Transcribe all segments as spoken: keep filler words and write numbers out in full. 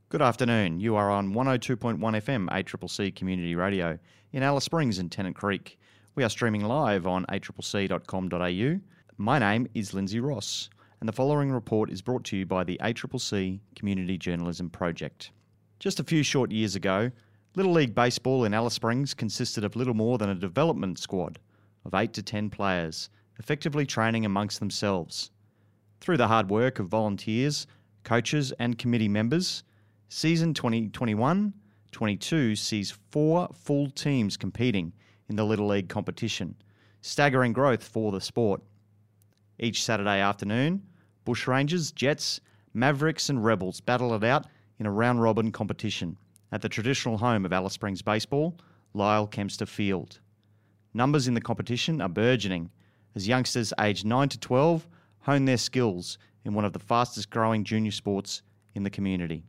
Good afternoon. You are on one oh two point one F M A C C C Community Radio in Alice Springs and Tennant Creek. We are streaming live on a c c c dot com dot a u. My name is Lindsay Ross, and the following report is brought to you by the A C C C Community Journalism Project. Just a few short years ago, Little League Baseball in Alice Springs consisted of little more than a development squad of eight to ten players, effectively training amongst themselves. Through the hard work of volunteers, coaches and committee members, season twenty twenty-one twenty-two sees four full teams competing in the Little League competition, staggering growth for the sport. Each Saturday afternoon, Bushrangers, Jets, Mavericks and Rebels battle it out in a round-robin competition at the traditional home of Alice Springs Baseball, Lyle Kempster Field. Numbers in the competition are burgeoning as youngsters aged nine to twelve hone their skills in one of the fastest-growing junior sports in the community.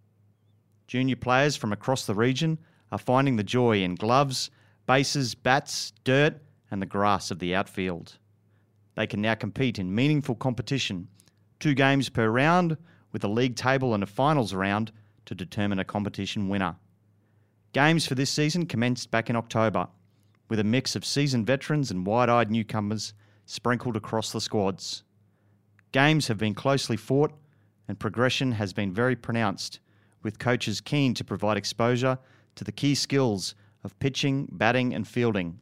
Junior players from across the region are finding the joy in gloves, bases, bats, dirt and the grass of the outfield. They can now compete in meaningful competition, two games per round, with a league table and a finals round to determine a competition winner. Games for this season commenced back in October, with a mix of seasoned veterans and wide-eyed newcomers sprinkled across the squads. Games have been closely fought and progression has been very pronounced, with coaches keen to provide exposure to the key skills of pitching, batting and fielding.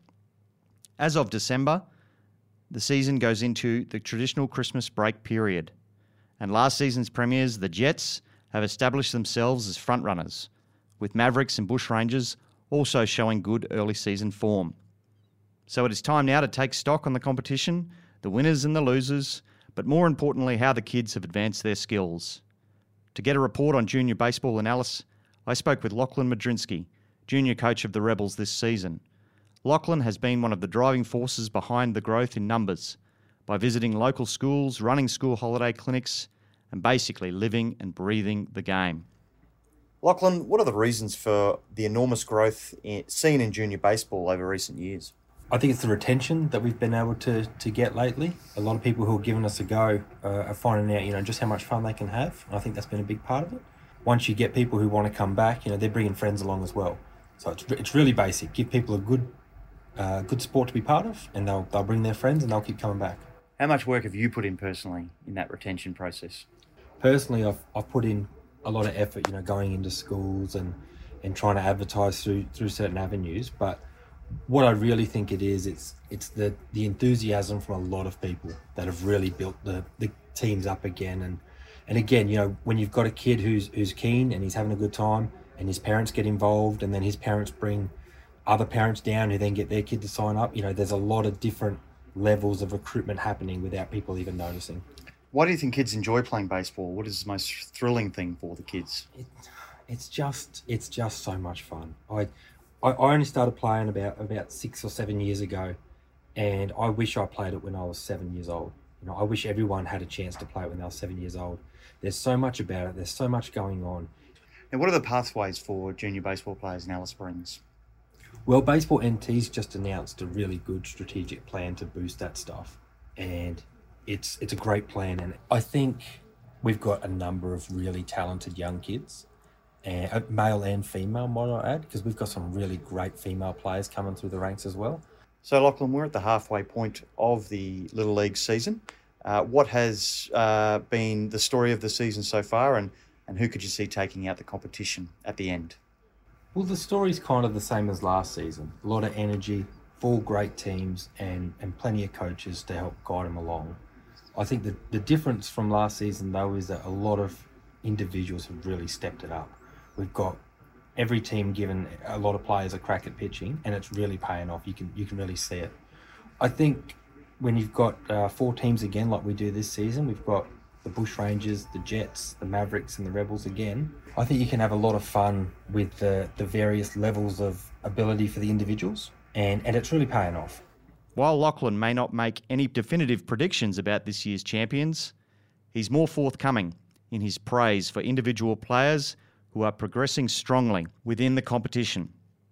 As of December, the season goes into the traditional Christmas break period, and last season's premiers, the Jets, have established themselves as frontrunners, with Mavericks and Bushrangers also showing good early season form. So it is time now to take stock on the competition, the winners and the losers, but more importantly how the kids have advanced their skills. To get a report on junior baseball in Alice, I spoke with Lachlan Madrinsky, junior coach of the Rebels this season. Lachlan has been one of the driving forces behind the growth in numbers by visiting local schools, running school holiday clinics, and basically living and breathing the game. Lachlan, what are the reasons for the enormous growth in, seen in junior baseball over recent years? I think it's the retention that we've been able to to get lately. A lot of people who are giving us a go uh, are finding out, you know, just how much fun they can have. I think that's been a big part of it. Once you get people who want to come back, you know, they're bringing friends along as well. So it's it's really basic. Give people a good uh, good sport to be part of, and they'll they'll bring their friends and they'll keep coming back. How much work have you put in personally in that retention process? Personally, I've I've put in a lot of effort, you know, going into schools and, and trying to advertise through through certain avenues. But what I really think it is, it's it's the, the enthusiasm from a lot of people that have really built the, the teams up again. And and again, you know, when you've got a kid who's who's keen and he's having a good time and his parents get involved and then his parents bring other parents down who then get their kid to sign up, you know, there's a lot of different levels of recruitment happening without people even noticing. Why do you think kids enjoy playing baseball? What is the most thrilling thing for the kids? It, it's just it's just so much fun. I I only started playing about, about six or seven years ago, and I wish I played it when I was seven years old. You know, I wish everyone had a chance to play it when they were seven years old. There's so much about it. There's so much going on. And what are the pathways for junior baseball players in Alice Springs? Well, Baseball N T's just announced a really good strategic plan to boost that stuff, and it's it's a great plan. And I think we've got a number of really talented young kids. And male and female, might I add, because we've got some really great female players coming through the ranks as well. So, Lachlan, we're at the halfway point of the Little League season. Uh, what has uh, been the story of the season so far, and, and who could you see taking out the competition at the end? Well, the story's kind of the same as last season. A lot of energy, four great teams, and, and plenty of coaches to help guide them along. I think the, the difference from last season, though, is that a lot of individuals have really stepped it up. We've got every team given a lot of players a crack at pitching, and it's really paying off. You can you can really see it. I think when you've got uh, four teams again, like we do this season, we've got the Bushrangers, the Jets, the Mavericks, and the Rebels again. I think you can have a lot of fun with the, the various levels of ability for the individuals, and, and it's really paying off. While Lachlan may not make any definitive predictions about this year's champions, he's more forthcoming in his praise for individual players who are progressing strongly within the competition.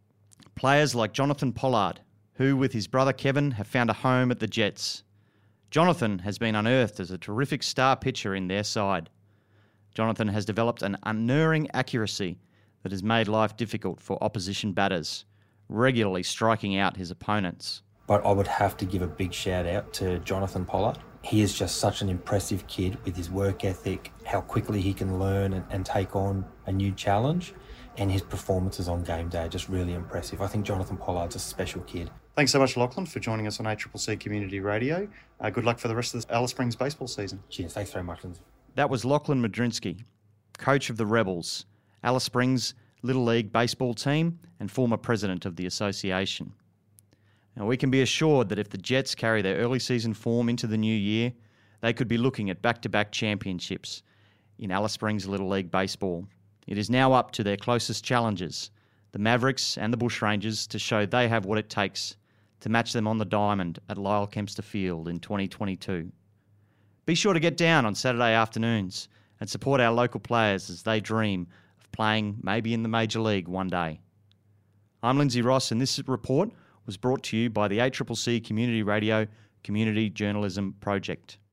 Players like Jonathan Pollard, who with his brother Kevin have found a home at the Jets. Jonathan has been unearthed as a terrific star pitcher in their side. Jonathan has developed an unerring accuracy that has made life difficult for opposition batters, regularly striking out his opponents. But I would have to give a big shout out to Jonathan Pollard. He is just such an impressive kid with his work ethic, how quickly he can learn and, and take on a new challenge, and his performances on game day are just really impressive. I think Jonathan Pollard's a special kid. Thanks so much, Lachlan, for joining us on A C C C Community Radio. Uh, good luck for the rest of the Alice Springs baseball season. Cheers. Thanks very much, Lindsay. That was Lachlan Madrinsky, coach of the Rebels, Alice Springs Little League baseball team and former president of the association. Now, we can be assured that if the Jets carry their early season form into the new year, they could be looking at back-to-back championships in Alice Springs Little League baseball. It is now up to their closest challengers, the Mavericks and the Bushrangers, to show they have what it takes to match them on the diamond at Lyle Kempster Field in twenty twenty-two. Be sure to get down on Saturday afternoons and support our local players as they dream of playing maybe in the Major League one day. I'm Lindsay Ross, and this report was brought to you by the A C C C Community Radio Community Journalism Project.